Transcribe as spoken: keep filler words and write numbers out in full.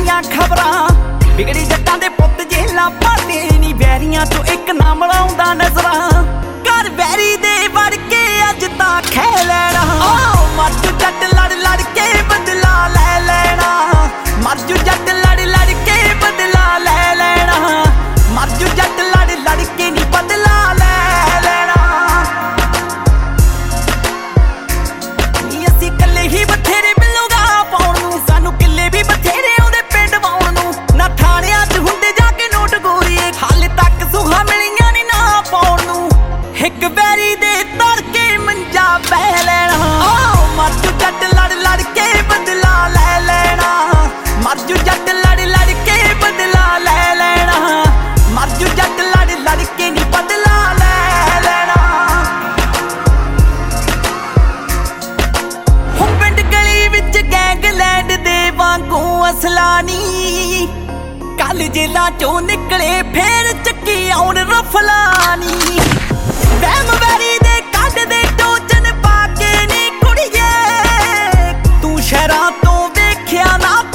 ਦੀਆਂ ਖਬਰਾਂ ਬਿਗੜੀ ਜੱਟਾਂ ਦੇ ਪੁੱਤ ਜੇਲਾਂ ਪਾਲੇ ਨੀ ਵੈਰੀਆਂ ਤੋਂ ਇੱਕ ਨਾ ਮਿਲਾਉਂਦਾ ਨਜ਼ਰਾਂ ਘਰ ਵੈਰੀ ਦੇ ਵੜ ਕੇ ਅੱਜ ਤਾਂ ਖੈ ਲੈਣਾ ਓ ਮਰਜੂ ਜੱਟ ਲੜ ਲੜ ਕੇ ਬਦਲਾ ਲੈ ਲੈਣਾ ਮਰਜੂ ਜੱਟ ਲੜ ਲੜ ਕੇ ਬਦਲਾ ਲੈ ਲੈਣਾ ਮਰਜੂ ਜੱਟ ਲੜ ਲੜ ਕੇ ਨੀ ਬਦਲਾ ਲੈ ਲੈਣਾ ਨੀ ਅਸੀਂ ਕੱਲੇ ਹੀ ਬਥੇਰੇ ਮਿਲੂਗਾ ਪਾਉਣ ਨੂੰ ਸਾਨੂੰ ਕਿੱਲੇ ਵੀ ਬਥੇਰੇ ਆਉਂਦੇ ਪਿੰਡ ਵਾਉਣ ਨੂੰ ਨਾ ਥਾਣਿਆਂ 'ਚ ਹੁੰਦੇ ਜਾ ਕੇ ਨੋਟ ਗੋਰੀਏ ਹਾਲੇ ਤੱਕ ਸੁਹਾ ਮਿਲੀਆਂ ਨੀ ਨਾ ਪਾਉਣ ਨੂੰ ਇੱਕ ਵੈਰੀ ਦੇ ਤਰ ਕੇ ਮੰਜਾ ਬਹਿ ਲੈਣਾ ਓ ਮਰਜੂ ਜੱਟ ਲੜ ਲੜ ਕੇ ਬਦਲਾ ਲੈ ਲੈਣਾ ਮਰਜੂ ਜੱਟ ਲੜ ਲੜ ਕੇ ਬਦਲਾ ਲੈ ਲੈਣਾ ਮਰਜੂ ਜੱਟ ਲੜ ਲੜ ਕੇ ਨੀ ਬਦਲਾ ਲੈ ਲੈਣਾ ਹੋ ਪਿੰਡ ਗਲੀ ਵਿੱਚ ਗੈਂਗਲੈਂਡ ਦੇ ਵਾਂਗੂ ਅਸਲਾ ਨੀ ਕੱਲ ਜੇਲਾਂ ਚੋਂ ਨਿਕਲੇ ਫੇਰ ਚੱਕੀ ਆਉਣ ਰਫਲਾਨੀ ਵਹਿਮ ਵੈਰੀ ਦੇ ਕੱਢ ਦੇ ਟੋਚਨ ਪਾ ਕੇ ਨੀ ਕੁੜੀਏ ਤੂੰ ਸ਼ਹਿਰਾਂ ਤੋਂ ਵੇਖਿਆ ਨਾ